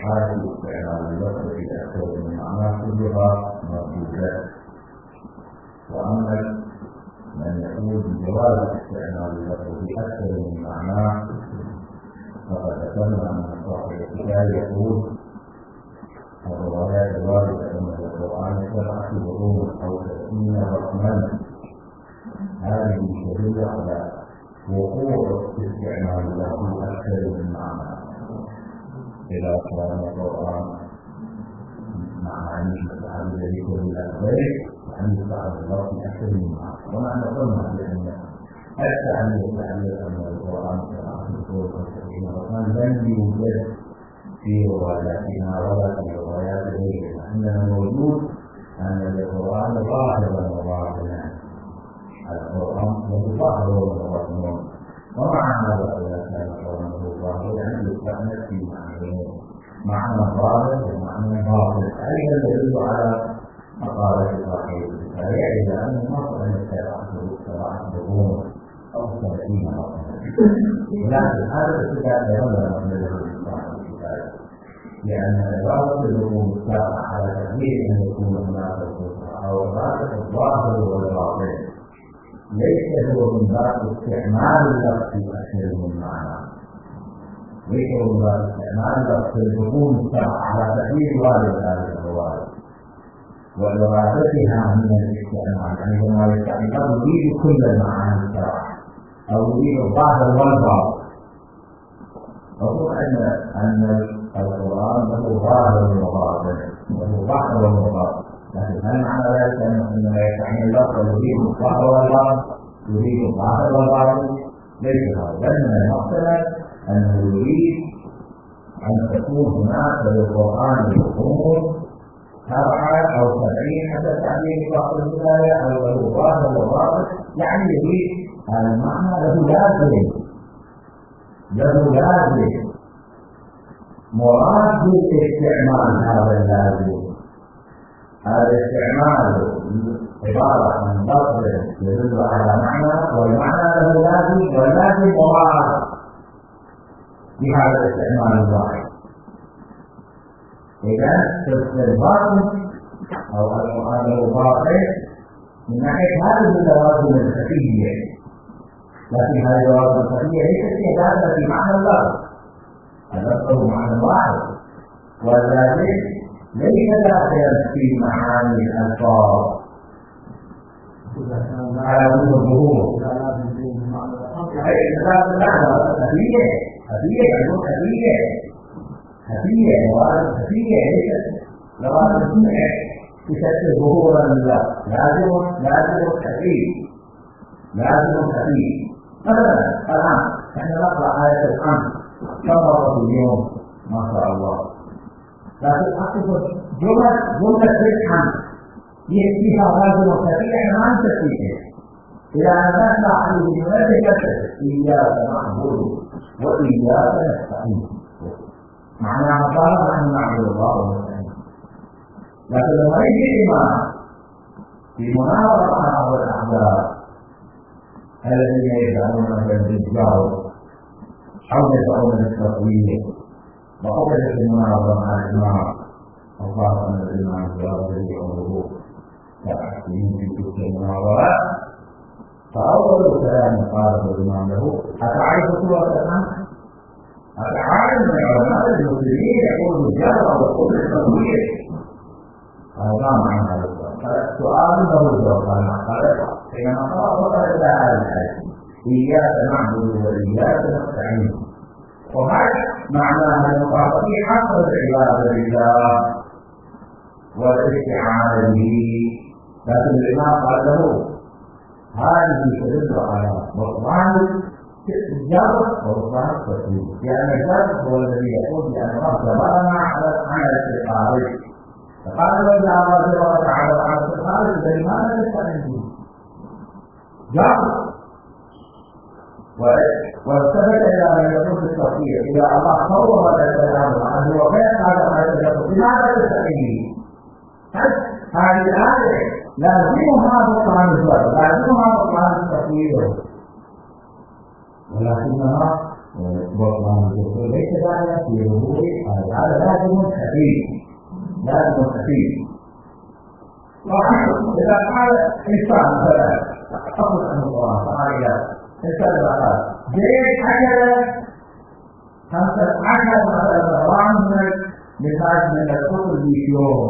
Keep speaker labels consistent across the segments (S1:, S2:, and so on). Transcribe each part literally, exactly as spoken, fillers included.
S1: صحة استعمال اللفظ في أكثر من معنى كلها مردودات. وأما من يقول بجواز استعمال اللفظ في أكثر من معنى فقد ذكرنا أن صاحب الكتاب يقول الروايات الواردة من القرآن سبعة بطون أو ستين رقما، هذه تدل على وقوع استعمال له أكثر من معنى. إذا كان القرآن معنى متعددة لكل الأخبار فأن يستعمل الله في أكثر من معنى. ونحن قلنا بأن حتى أن يستعمل أن القرآن سبعة بطون أو ستين رقما لم يوجد في رواياتنا ولا في روايات غيرنا، عندنا موجود أن القرآن ظاهرا وباطنا، القرآن له ظاهر وباطن، ومع هذا إذا كان القرآن له ظاهر يعني يستعمل في معنيين، معنى ظاهر ومعنى باطن، أيضا يدل على مقالة صاحب الكتاب إلى أن النص أن السبعة سبعة بطون أو سبعين رقما، لكن هذا الكتاب يظل مقبله لأن الرابط الذي مستقع على تقدير أن يكون هناك الكفر أو الرابط الظاهر والباطن ليس هو من باب استعمال اللفظ في أكثر من معنى، ليس هو من باب استعمال اللفظ الذي مستقع على تقدير والد هذه الرواية وإرادتها من الاستعمال، عندما يستعمل يريد كل المعاني الشرعية أو يريد الظاهر والباطن. أقول أن أن القرآن له ظاهر وباطن، له ظاهر وباطن، لكن هل معنى ذلك أنه يستعمل اللفظ يريد الظاهر والباطن؟ يريد الظاهر والباطن؟ ليس هذا، بل من المقصد أنه يريد أن تكون هناك للقرآن الأمور سبعة أو سبعين حتى تعبير بعض البداية أو له ظاهر وباطن، يعني يريد المعنى له لازم له لازم مراد بالاستعمال هذا اللازم، هذا الاستعمال عبارة عن لفظ يدل على معنى والمعنى له لازم واللازم مراد بهذا الاستعمال الواحد. إذا في الباطن أو القرآن له باطن من ناحية هذه اللوازم الخفية، لكن هذه اللوازم الخفية ليست دالة في معنى اللفظ، اللفظ معنى واحد واللازم ليس داخلا في معاني الألفاظ على وجه الظهور. أي كتاب اللحظة خفية خفية يكون خفية خفية لوازم خفية ليست لوازم سمعة تشكل ظهورا لله، لازم لازم خفي لازم خفي. مثلا الآن نحن نقرأ آية الأمر كم مرة في اليوم ما شاء الله، لكن أقصد جمل جملة الحمد فيها لازم خفي احنا ما نستطيع إذا نسمع عن الملائكة إياك نعبد وإياك نستعين، معناها قال نحن نعبد الله ونستعين. لكن لما يجي إمام في مناظرة مع بعض الأحزاب الذين يدعون بالتجاوز أو يدعون بالتطويل وأوجدت المناظرة مع الإمام وقال أن الإمام جاوز يدعوه كأحسين في تلك المناظرات، فأول كلام قاله الإمام له أتعرف سورة الأنعام؟ أتعرف من علماء المسلمين يقول الجهر ويقول التطويل؟ هذا معنى هذا السؤال له الجواب حينما قال إلى هذا الحديث إياك نعبد وإياك نستعين، وهذا معناها المخاطب حق العبادة لله والاستعانة به. لكن الإمام قال له هذه تدل على بطلان الجبر وبطلان التطويل، لأن الجبر هو الذي يقول بأن الله جبرنا على الاستقامة، فقال له الله جل وعلا على الاستقامة فلماذا نستعين به؟ جبر والتفت إلى من يقول التطويل إذا الله صور الكلام عنه وكيف هذا ما يتجبر لماذا نستعين به؟ هذه الآية لازمها بطلان الجبر، لازمها بطلان التطويل، ولكنها بطلان الدكتور ليس ذلك في ظهور هذا لازم خفيف لازم خفيف. إذا قال إنسان مثلا أقول أن الله تعالى إنسان قال زيد أكل خمسة عشر مثلا رغم مثال من الكتب في يوم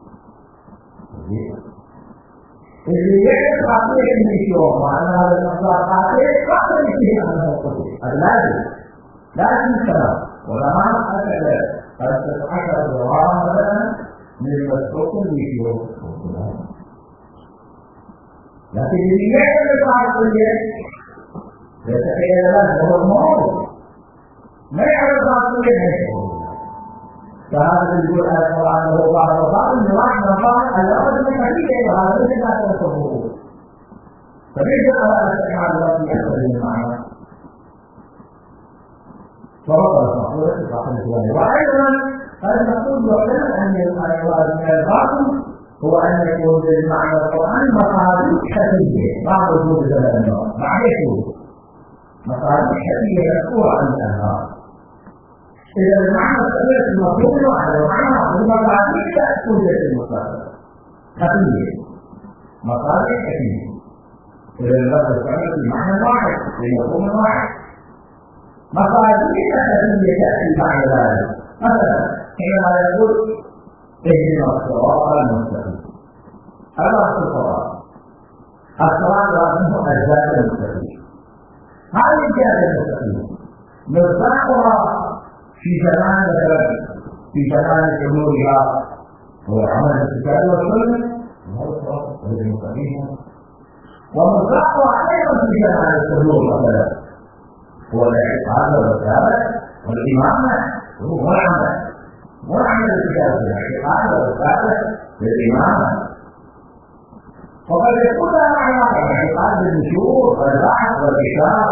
S1: اللي يعرف عقلية اليوم وأن هذا المصدر عقلية قادر فيه أنه الكتب هذا لازم لازم كلام ولا ما أكل خمسة عشر رغم مثلا من الكتب في يوم. لكن اللي يعرف عقلية يتخيل له هو الموت ما يعرف عقلية فهذا يقول القرآن هو بعض البعض من واحد من بعض الأرض من حديثه وهذا ليس لا تتصوره فليس على الاستعمال الذي يحصل المعنى فبطل المقولة في صاحب الكلام. وأيضا هذا المقول يعلم أن المراد من الباطل هو أن يكون بالمعنى القرآن مقاليد حسية بعض وجود زمن النار معرفة مقاليد حسية مذكورة عن الأنهار. إذا المعنى الصغير المفهوم واحد ومعنى المقاليد توجد المستقبل خفية مقاليد حسية. إذا اللفظ الصغير بمعنى واحد بمفهوم واحد مقاليد حسية تأتي بعد ذلك. مثلا حينما يقول اهدنا الصراط المستقيم هذا هو الصراط الصراط منه أجزاء المستقيم. هذه الأجزاء المستقيم مصداقها في زمان في زمان حلولها هو عمل الكتاب والسنة وهو الصراط المستقيم. ومصداقها أيضا في زمان الحلول مثلا هو الاعتقاد والثبات والإمامة وهو العمل وعمل الكتاب بالاعتقاد والثبات بالإمامة. وقد يكون لها علاقة بالاعتقاد بالنشور والبحث والكتاب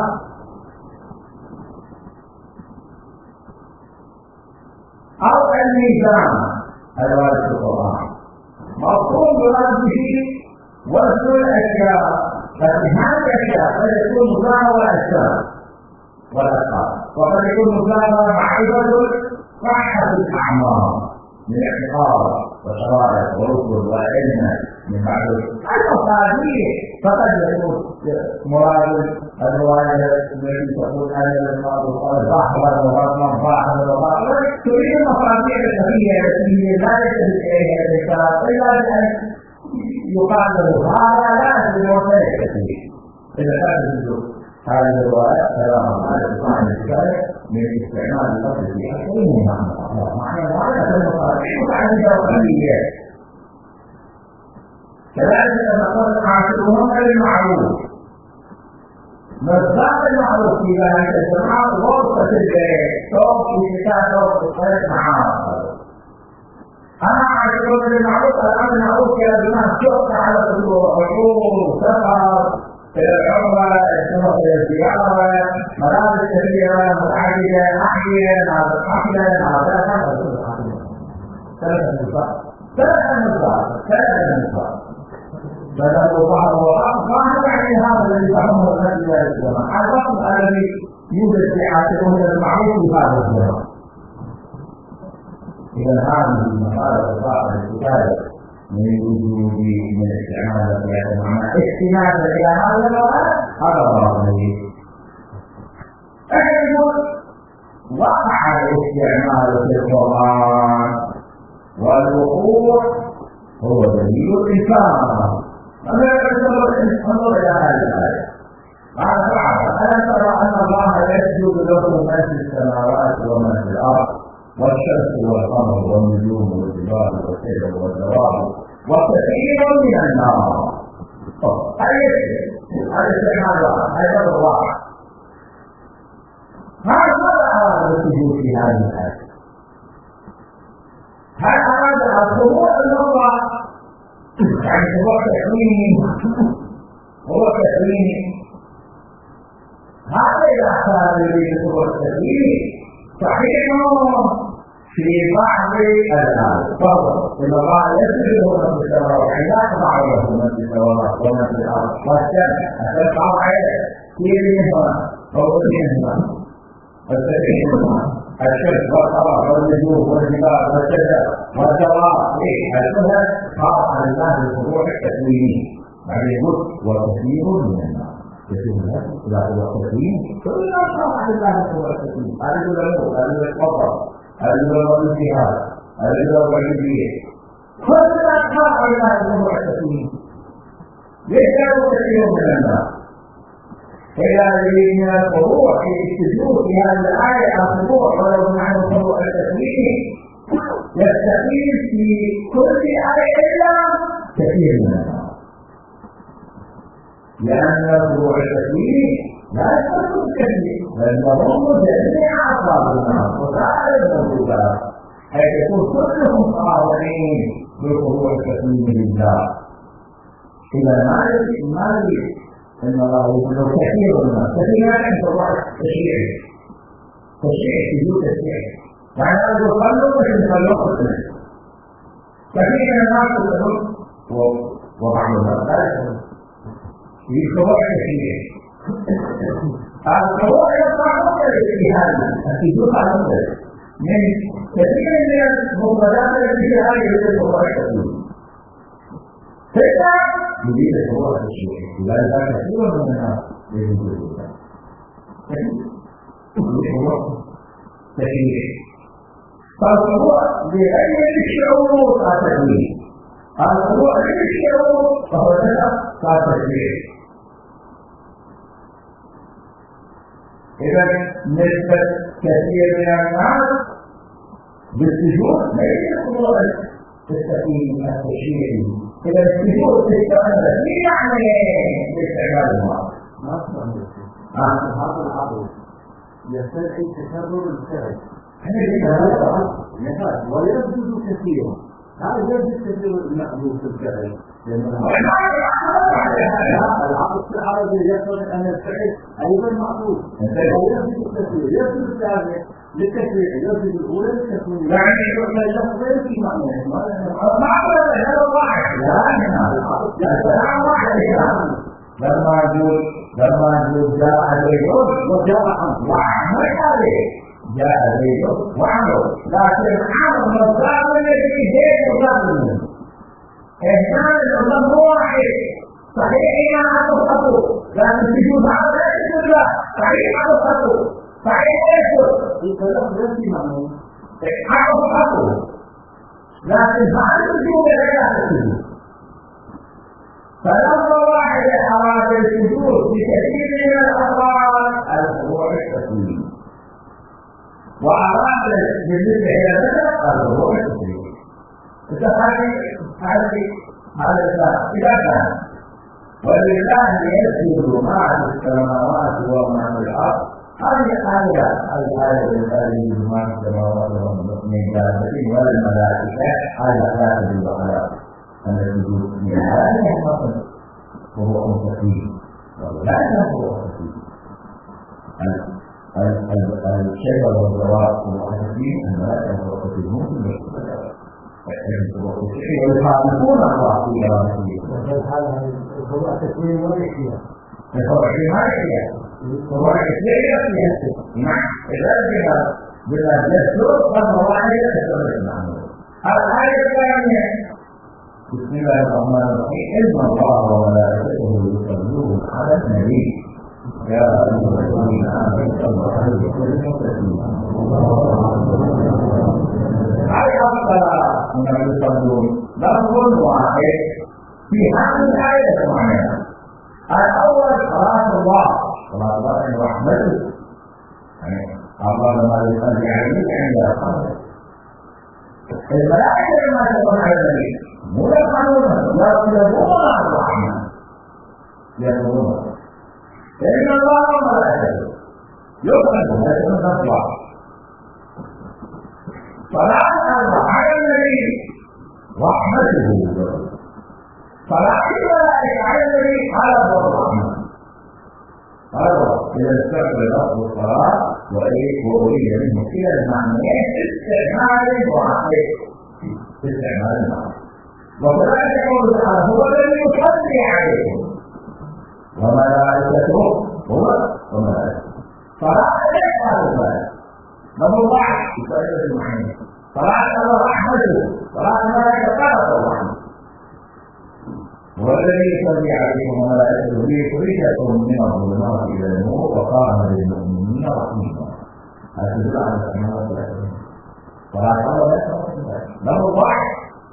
S1: أو الميزان هذا وارد في القرآن مفهوم برده وزن الأشياء. لكن هذه الأشياء قد يكون مساوى الأجسام والأثقال وقد يكون مساوى معرفة صحة الأعمار من اعتقاد وشرائع ورسل وعلم من بعد المصادر. فقد يكون مراد الرواية التي تقول أن المراد قال ظهرا وبطنا ظاهرا وباطنا تريد المصادر الخفية التي لا يجب إليها الإنسان إلا بأن يقال له هذا لا يجب وسيلة. إذا كانت هذه الرواية كلام على الإنسان الكفاية من استعمال اللفظ في أكثر من معنى معنى معنى المصادر متعددة وخفية. كذلك نقول عاشرهم بالمعروف مصداق المعروف في ذلك الجماعة غرفة البيت صوت وشتاء صوت الصيد معاه. أنا عاشرهم بالمعروف الأمر المعروف يا جماعة شق على العقول سفر إلى العمرة السفر إلى الزيارة مدارس كثيرة متعددة أحياء ناظر حفلة ناظر حفلة ثلاثة نصاب ثلاثة نصاب ثلاثة نصاب فذلك بعض الوقت ظاهر يعني هذا الذي فهمه النبي صلى الله عليه وسلم الرقم الذي يوجد في عاشرهم المعروف في هذا الزمان. إذا هذه المقالة الظاهرة الكتابة من وجود من استعمال هذا المعنى استنادا إلى هذا الوقت هذا ظاهر. أيضا وقع الاستعمال في القرآن والوقوع هو دليل الإنكار. أنا أنظر إلى هذه الآية قال تعالى ألا ترى أن الله يسجد له ما في السماوات وما في الأرض والشمس والقمر والنجوم والجبال والشجر والدواب وكثير من الناس. هذا استعمال هذا الله. ماذا أراد السجود في هذه الآية؟ هل أراد الخضوع لله يعني هو تكوين هو تكوين هذا الأحكام الذي هو التكوين صحيح في بعض الآيات فضل إن الله يسجد له من في السماوات لا تضع له من في السماوات ومن في الأرض والشمس تقع كثير منهما أو منهما الشرك والقمر والنجوم والجبال والشجر والدواب هذا خاص لله بالفروع التكوينيه. بعدين يقول وكثير من الناس كثير من الناس اذا هو التكوين كل خاص لله بالفروع التكوينيه. هذا يقول الموت، هذا يقول القبر، هذا يقول الانتهاء، هذا يقول الوجوديه، كل خاص لله بالفروع التكوينيه. ليس له كثير من الناس إلى من الفروع في السجود في هذه الآية الفروع ولو معنى الفروع التكويني يستقيم في كل آية إلا كثير من الناس، لأن الفروع التكويني لا يستقيم كثير بل يضم جميع أفراد الناس وسائر الموجودات حيث يكون كلهم قائمين بالفروع التكويني لله. إذا ما يجب ما يجب إن الله يقول كثير من الناس كثير من فروع التشريعي تشريعي سجود تشريعي يعني أنا أقول خلوا مش نخلوه كثير كثير من الناس يقولون وبعض الناس لا يقولون في فروع تشريعي الفروع يطلعون في هذا السجود على المدرس من كثير من المفردات التي في هذه الفروع التشريعي فإذا يريد الفروع التشريعي لذلك كثير من الناس يجوز الإسلام الفروع تشريعي فالفروع بغير الشعور كتشريعي الفروع بالشعور فهو كتشريعي. إذا نسبة كثير من الناس بالسجود ليس الفروع تستقيم التشريعي. إذا السجود تستقيم يعني باستعمال الماء
S2: ما أصلا هذا العضو يستدعي تكرر الفعل نفاذ ويبدو كثيرا. هذا يبدو كثير المألوف في الفعل لأن العقل في العربي يقول أن الفعل أيضا معروف ويبدو كثير يبدو الثاني للتشريع يبدو الأولى للتكوين
S1: يعني
S2: يقول اللفظ غير في معنى
S1: ما أقول هذا واحد لما نقول لما نقول جاء زيد وجاء عمرو وعمر عليه جاء زيد وعمر لكن عمرو مصاب الذي زيد مصاب منه إحسان الأمر واحد صحيح ما أصبحته لكن سجود هذا اسم الله صحيح أصبحته صحيح يسر
S2: الكلام غير في معنى
S1: أصبحته لكن فعل السجود غير السجود. فلما واحد أراد السجود بكثير من الأفراد الفروع التكويني وأراد بالنسبة إلى ذلك الفروع التكويني. هذه هذه هذا إذا كان ولله يسجد ما في السماوات وما في الأرض هذه آية الآية التي ما في السماوات وما من دابة ولا الملائكة هذه لا تدل على أن السجود من هذه الفصل وهو مستقيم ولا هو مستقيم. الشيء والجواب هو مستقيم الملائكة هو مستقيم ممكن ويخالفون الله في رسوله.
S2: هو التكوين والإحياء.
S1: هو الحماية هو الإحياء نعم إذا بها بلا يسر فالمواعيد تسر المعنى. الآية الثانية بسم الله الرحمن الرحيم إن الله وملائكته يصلون على النبي يا أيها الذين آمنوا صلوا عليه وسلموا تسليما. أي الصلاة من يصلون لفظ واحد في هذه الآية معينة. الأول صلاة الله صلاة الله ورحمته يعني الله ما يصلي عليه عند القبر. الملائكة ما تكون على النبي ملقنون يطلبون الرحمة يطلبون فإن الله وملائكته يطلبون الرحمة. صلاة الله على النبي رحمته صلاة الملائكة على النبي حلب الرحمة. هذا إذا استقبل لفظ الصلاة وأريد منه كلا المعنيين استعمال واحد استعمال واحد. وكذلك قوله تعالى هو الذي يصلي عليكم وملائكته هو وملائكته صلاة الإحسان الصلاة نمبر واحد في طريقة المعين صلاة الله رحمته صلاة الملائكة قالت الرحمة والذي يصلي عليكم وملائكته ليخرجكم من الظلمات إلى النور وقام للمؤمنين رحيما هذا يدل على السماوات والأرض صلاة الله نمبر واحد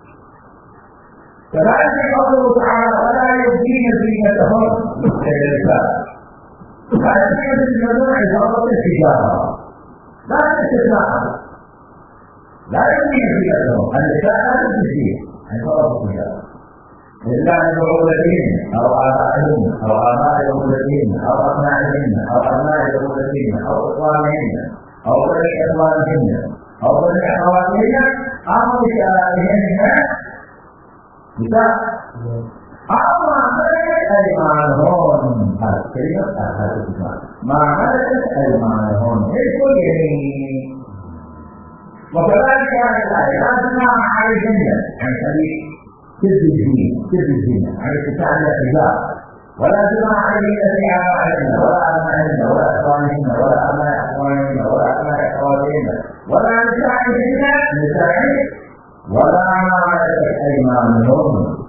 S1: كذلك قوله تعالى ولا يبدين زينتهن للرجال لا يبدين زينتهن عبارة الحجارة لا استثناء لا يبدين زينتهن النساء لا تبدين عبارة الحجارة إلا أن بعولتهن أو آبائهن أو آباء بعولتهن أو أبنائهن أو أبناء بعولتهن أو إخوانهن أو بني إخوانهن أو بني أخواتهن أو نسائهن bisa apa mereka imanhon hasilnya ada juga mana imanhon itu ini وكذلك الآياتنا عليهن يعني تدريجين تدريجين على تسعة الحجاب ولا جمع عليهن في آبائهن ولا أبنائهن ولا إخوانهن ولا أبناء إخوانهن ولا أبناء أخواتهن ولا نسائهن نسائهن ولا ملكت أيمانهم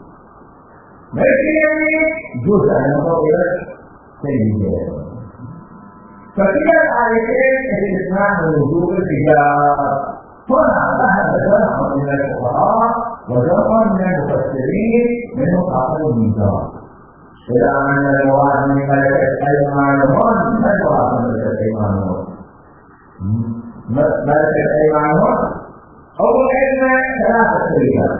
S1: لكن جزء ينظر إلى سيده فكلا الآيتين استثناء وجوب الحجاب هنا ذهب جمع من الفقهاء وجمع من المفسرين منهم قاطع الميزان إلى أن المراد من ملكت أيمانهم ما المراد من ملكت أيمانهم ملكت أيمانهم أول علم ثلاثة كلمات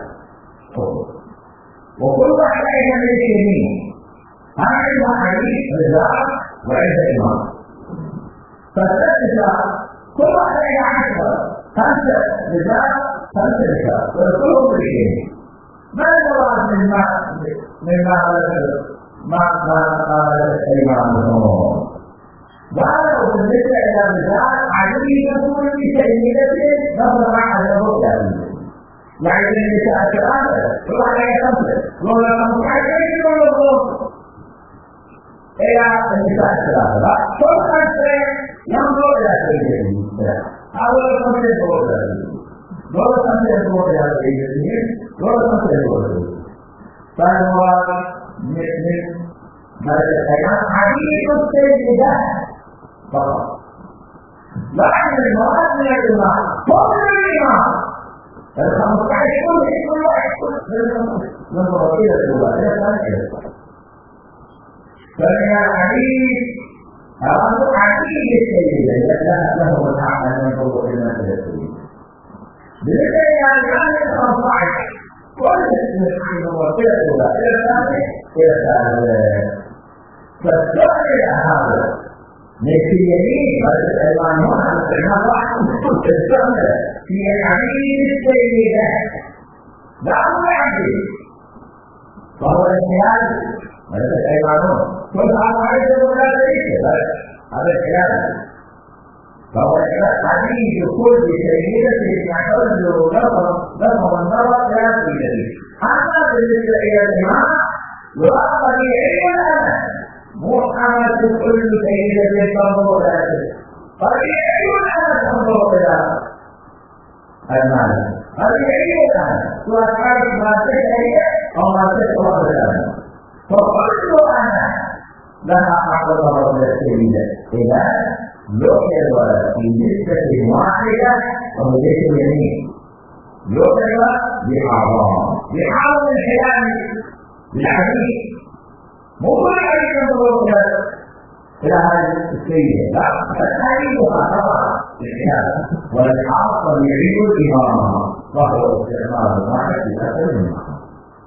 S1: وكل واحدة من اليمين هذا علم حديث رجاء وعلم إمام فالثالثة كل واحدة عشرة خمسة رجاء خمسة رجاء وكلهم باليمين ما المراد مما مما ما ما قالت أيمانهم وهذا بالنسبة إلى الرجال عليه يكون بسيدته نظر على الرجال يعني النساء ثلاثة ولا خمسة ولا خمسة عشرين ولا خمسة إلى النساء ثلاثة كل خمسة ينظر إلى سيدته أول خمسة ينظر دور خمسة ينظر إلى سيدته دور خمسة ينظر فالمراد من ملكة الأيمان حديث السيدة فقط لا عند المراد من الإمام فوق الإمام الخمسة عشر كل واحد نظر إلى الأولى فمن الحديث هذا حديث السيدة له الحق أن ينظر إلى السيدة بالنسبة إلى الخمسة عشر كل نظر إلى الأولى إلى الثانية إلى الثالثة فالسؤال هذا في يمين الألوان هنا استعمال واحد السؤال في الحديث السيدة لا واحد فهو الخيال وليس الأيمانون كل هذا عايز ولا ليس هذا الخيال فهو الحديث كل سيدة يعتبر له له النظر لا سيدة أما بالنسبة إلى الإمام يؤخذ إلى الأمل محمد كل سيدة تنظر إلى فبيعيون أنا تنظر إلى المال فبيعيون أنا وأفعل ما تشتهي أو ما تشتهي الأمل فقلت أنا لها حق ضرب السيدة إذا يؤخذ في نسبة واحدة وهو ليس اليمين يؤخذ بحرام بحرام الحيان بالحديث مو كل حديث ينظر إلى هذه السيدة لا الحديث خطأ بالحيان والحق يعيد الإمام وهو استعمال الواحد في أكثر من معنى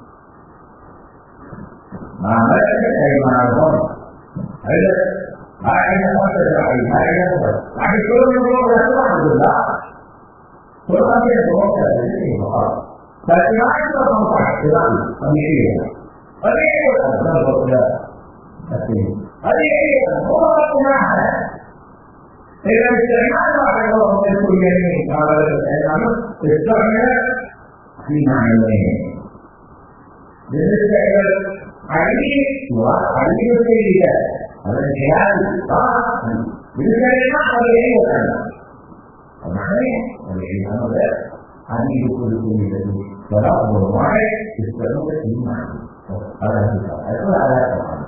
S1: ما ملكت أيمانهم هذا ما عند خمسة العين ما عند خمسة لكن كل يقول الحمد لله كل ما يقول هذا فقط فإذا عند خمسة عشر فمشيه فمشيه أسباب هذه هي هو قناعة إذا استعمال على الله من كل يمين على الإسلام استعمل في معنيين بالنسبة إلى العلي وعلي السيدة هذا الجهاد بالنسبة للمعنى العلمي والأمر المعنى والعلم هذا عديد كل كل ذي فلا أمر واحد يستمر في المعنى هذا هو هذا على طبعا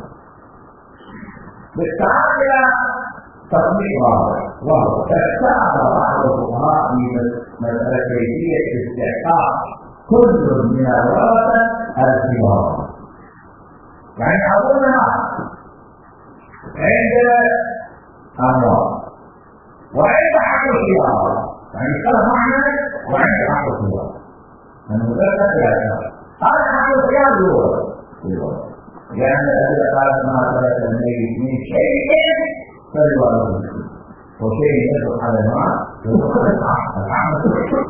S1: بالتالي تطبيق واضح واضح تستعب بعض الفقهاء من مسألة كيفية استحقاق كل من الورثة الثمار يعني أقولنا عند أموال وعند حق الخيار يعني اختلف معنا وعند حق الخيار من مدرسة الأشياء هذا حق الخيار هو لأن الذي قال ما ترك الميت من شيء فالوارث وشيء يدخل على الماء يدخل العمل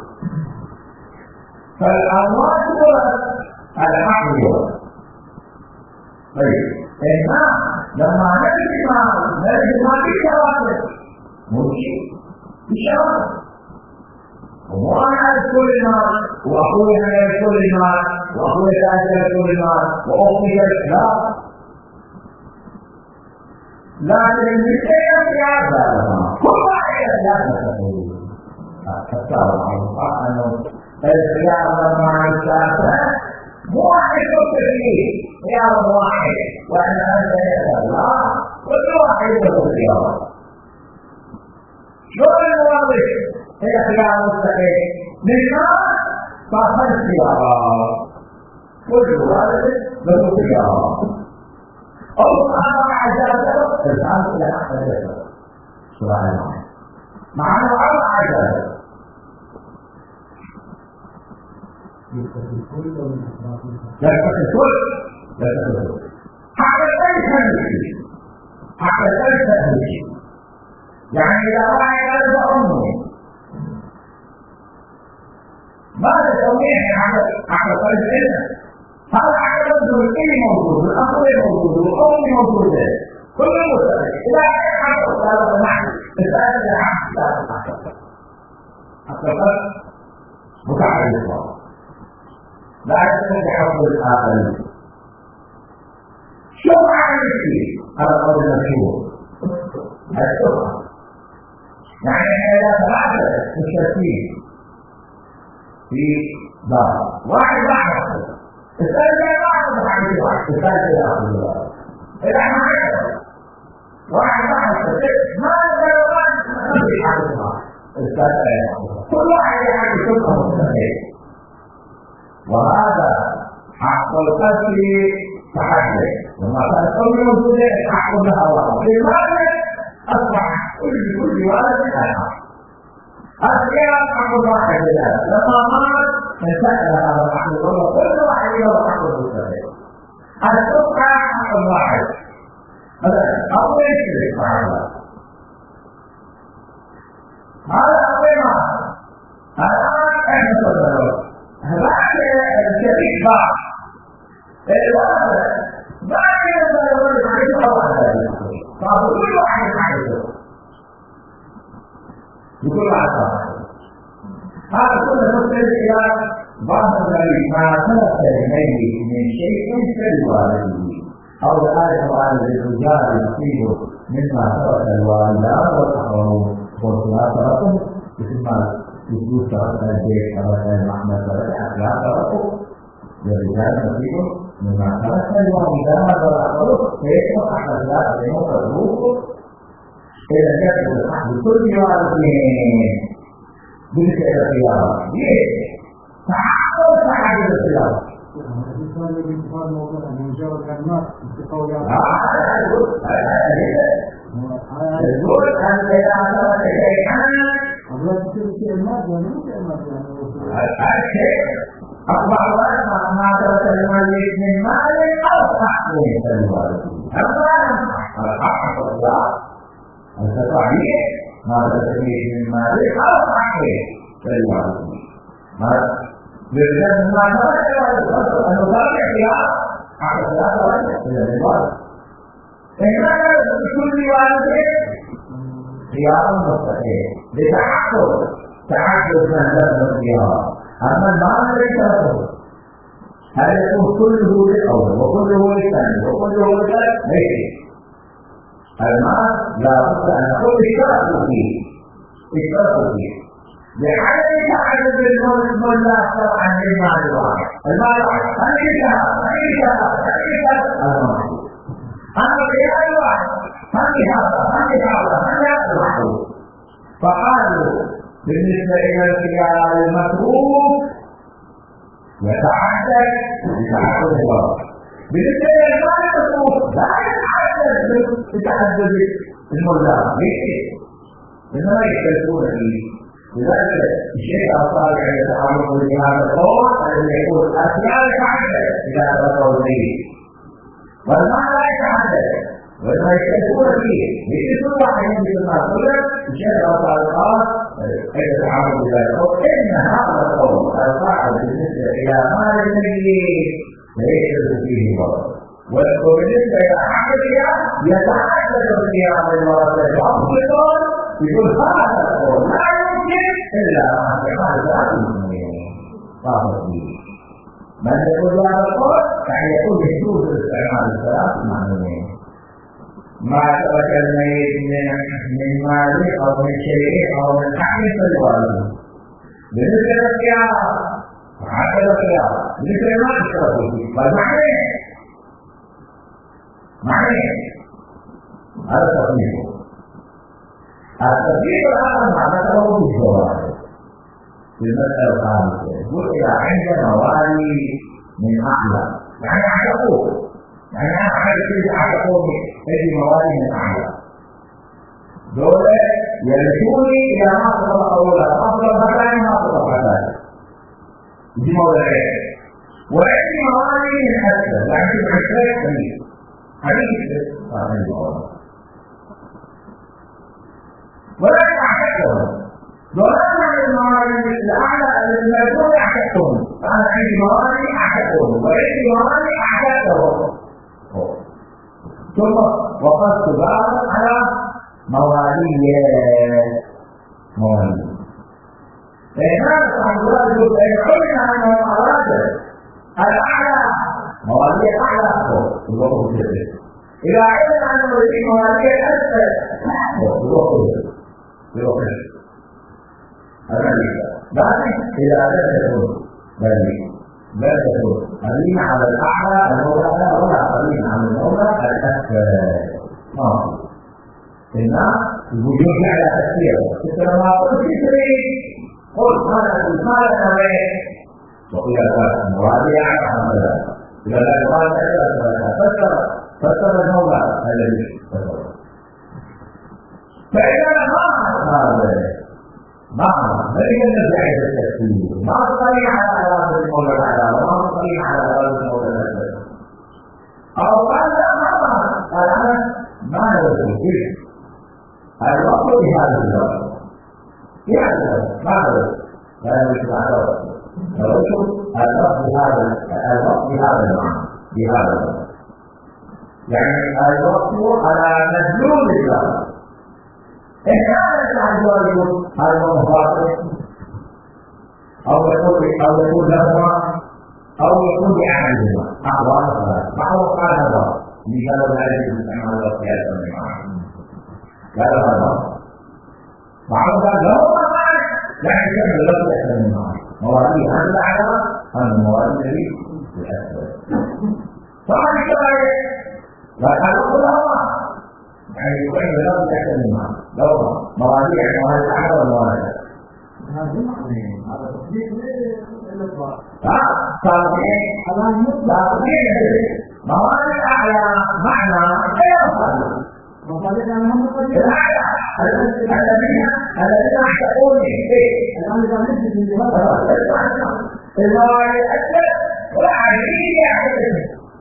S1: فالأموال الحق هو طيب الماء لما نجد ما نجد ما في شواهد ممكن في شواهد وأنا أذكر المال وأخوي أنا أذكر المال وأخوي ثالث أذكر المال وأختي لا لكن المشكلة في هذا كل واحد لا تستطيع حتى الله أنه الخيار مع الشافع مو واحد يفكر فيه خيار واحد وأن هذا يتبع كل واحد يفكر فيه شلون الواضح هي خيار مستقيم لماذا صاحب الخيار كل واحد له خيار أو أنا عجبته الآن إلى عجبته سبحان الله معنى أنا عجبته يكتب الكل يكتب الكل يكتب الكل حقيقة تهمش حقيقة تهمش يعني إذا واحد قال أمه ماذا تسويه حقيقة العلم هذا عدد الكل موجود الأخوة موجود والأم موجودة كل موجود إذا حقق هذا المعنى الثالث العقل حقق حقق متعرف لا يمكن حفظ الآخرين شو معنى الشيء هذا قول المشهور الشبهة يعني إذا ثلاثة مشتركين في دار واحد واحد الثالث واحد واحد واحد الثالث واحد واحد إذا ما واحد واحد ما يقدر واحد ما في حد واحد الثالث كل واحد يعني شبهة مستقيم وهذا حق القتل تحدث وما كان كل موجود حق لها واحد لماذا أصبح كل كل ولد لها الخيار حق واحد لها لما مات فسأل هذا الحق الله كل واحد له حق مستقيم الشبهة حق واحد مثلا أول شيء هذا هذا أقيمة الآن أين تدرس بعد الشريك بعض الولد بعد الولد يعيش أولا فكل واحد يعيشه بكل عطاء هذا كله نصل إلى بعض ذلك ما ترك إليه من شيء كالوالد أو الآية على الرجال يصيب مما ترك الوالدان والأقربون وصلاتهم بسم يقول ترك البيت ترك المحمد ترك الأخلاق تركه للرجال نصيب مما ترك الوالدان والأقربون فيجب أن الأخلاق بينهم تدروك إذا كانت الأخلاق بكل والدين بلك إلى الخيار ليه؟ تعقل تعقل الخيار
S2: الإنسان بالانتقال موضوع من مجرد كلمات بقول
S1: يقول أن إذا أردت شيئا
S2: الله يصير شيء الماضي ولا مو شيء الماضي
S1: الشيء أصبح ولما ما ترك المالك من مال أو حق من الوالد هذا الحق الله التطعيم ما ترك من مال أو حق من الوالد ما لأن ما ترك الوالد أنه ترك الخيار حق الله ولا الوالد إنما كل والد خيار مستقيم بتعقل تعقل من هذا الخيار أما المال ليس له هل يكون كله للأول وكله للثاني وكله للثالث ليس المال لا بد أن نقول اشتركوا فيه اشتركوا فيه لعدم تعدد المولى شرعا للمال الواحد المال الواحد هل يشاء هل يشاء هل يشاء المحدود أما الريال الواحد هل هذا هل هذا هل هذا المحدود فقالوا بالنسبة إلى الخيار المتروك يتعدد بتعدد الواحد بالنسبة إلى المال المتروك لا يتعدد بتعدد المولى ليش؟ لأنما يختلفون فيه لذلك الشيء الصالح يتعرض لهذا القول الذي يقول الخيار يتعدد إذا أردت به والمال لا يتعدد وإنما يختلفون فيه ليس كل واحد يملك المعقولة الشيء الصالح قال يتعرض لهذا القول إن هذا القول الصاحب بالنسبة إلى مال الميت ليس فيه ضرر وبالنسبة إلى حقها يتعدد الخيار للورثة أصلا يقول هذا القول لا يمكن إلا مع استعمال ذات المسلمين فاضل فيه من يقول هذا القول يعني يقول يجوز استعمال الثلاث المعنيين ما ترك الميت من من مال أو من شيء أو من حق فالوالد بالنسبة للخيار هذا الخيار بالنسبة ما اشتركوا فيه فالمعنى معنى هذا تصنيفه التطبيق الآخر معنى تروض الجوارح في المسألة الخامسة يقول إذا عند موالي من أعلى يعني أعتقوه يعني أحد كيف أعتقوه هذه موالي من أعلى دولة يرجوني إلى ما تطبق أولا أفضل فتاني ما تطبق فتاني دي موالي وعندي موالي من أسفل يعني من أسفل كبير حديث هذا الموالي ولا يعتقدون ضررنا للموارد الأعلى المجهول يعتقدون فأنا عندي موارد أعتقدون وعندي موارد أعتقدون ثم وقفت بعض على موالي موالي فإنما تعبدات يقول إن قلنا أنه أراد الأعلى موالي أعلى هو إذا علم أنه موالي أسفل هو يوقف بعدين إذا لا تكون بل لا تكون قليل على الأعلى المولى ولا قليل على المولى الأسفل ما إن الوجود على تفسيره لما قلت تدري قلت هذا المثال نوعين وقيل هذا المرادي على هذا إذا لا يقال هذا فسر فسر المولى الذي فسر فإذا ما هذا ما بين النزاع التفسير ما صريح على هذا المولى الأعلى وما صريح على هذا المولى الأسفل أو قال ما الآن ما نقول فيه الوقت بهذا الوقت يعني ما نقول لا يمكن على الوقت الوقت بهذا الوقت بهذا المعنى بهذا الوقت يعني الوقت على مدلول الوقت إن كان الواجب هذا مفاصل أو يكون أو يكون لهما أو يكون بأحدهما أحوال ثلاثة بعض قال هذا مثال ذلك استعمال القياس والمعنى قال هذا بعض قال لهما معنى لا يمكن له أحسن من معنى موالي هذا الأعلى هذا الموالي الذي في الأسفل فهذا الشرائع لا تعلق لهما يعني يبين له أحسن من معنى لو مواضيع مواد الأعلى والمواد هذا معنى هذا تصديق للإطلاق ها صحيح هذا مطلق مواد الأعلى معنى غير صحيح مصادق أنهم الأعلى الذين الذين يحتقوني الآن إذا نجد من جهة المواد الأسفل والعجيب يعتقد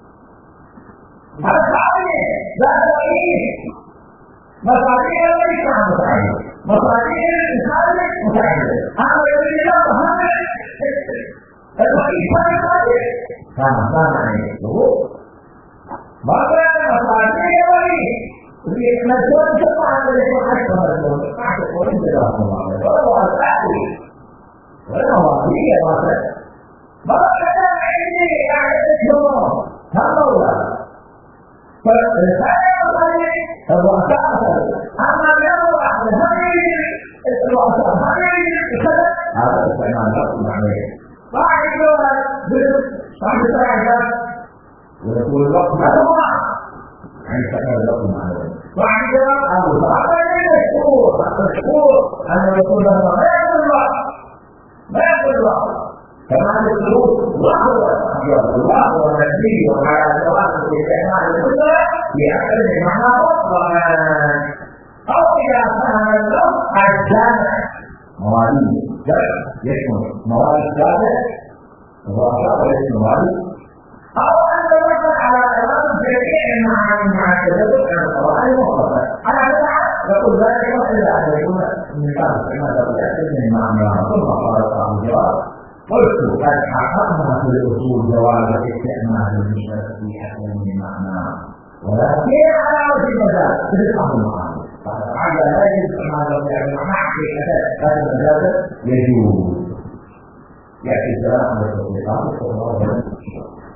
S1: هذا صحيح لا صحيح مصادر ليس متعين مصادر الخارج متعين هذا الذي لا هذا الرئيس هذا كان معنى هو ما كان مصادر ولي لنزول جماعة الذي حتى نزول حتى قرن جلاه الله وهو الثاني وهو هي مثلا ما كان عندي أعرف الجمهور هذا هو فالرسالة الرؤساء أما يضع هذه الرؤساء هذه هذا استعمال لفظ معنوي بعد ذلك بعد ذلك ويقول اللفظ معنوي عند استعمال لفظ معنوي بعد ذلك أبو بعد الشهور الشهور أن يقول له ما يقول الله ما يقول الله كما يقول وهو الله والنبي وعلى الصلاة والاستعمال الكبرى بأكل معنى مطلقا أو إذا فهم اللفظ الجامع مواليد يشمل مواليد الجامع وضعفاء ويشمل مواليد أو أن يوصل على إمام جميع المعاني مع التدرج عن القواعد المطلقة على هذا يقول ذلك إلا أن يكون من باب استعمال الأكل من معنى ثم قال صاحب الجواب قلت قد حققنا في الأصول جواز استعمال المشترك في حكم المعنى ولكن على وجه المجال في الأمر المعاني فعلى لا يجب استعمال المعنى في هذا المجال يجوز يأتي الكلام على التطبيقات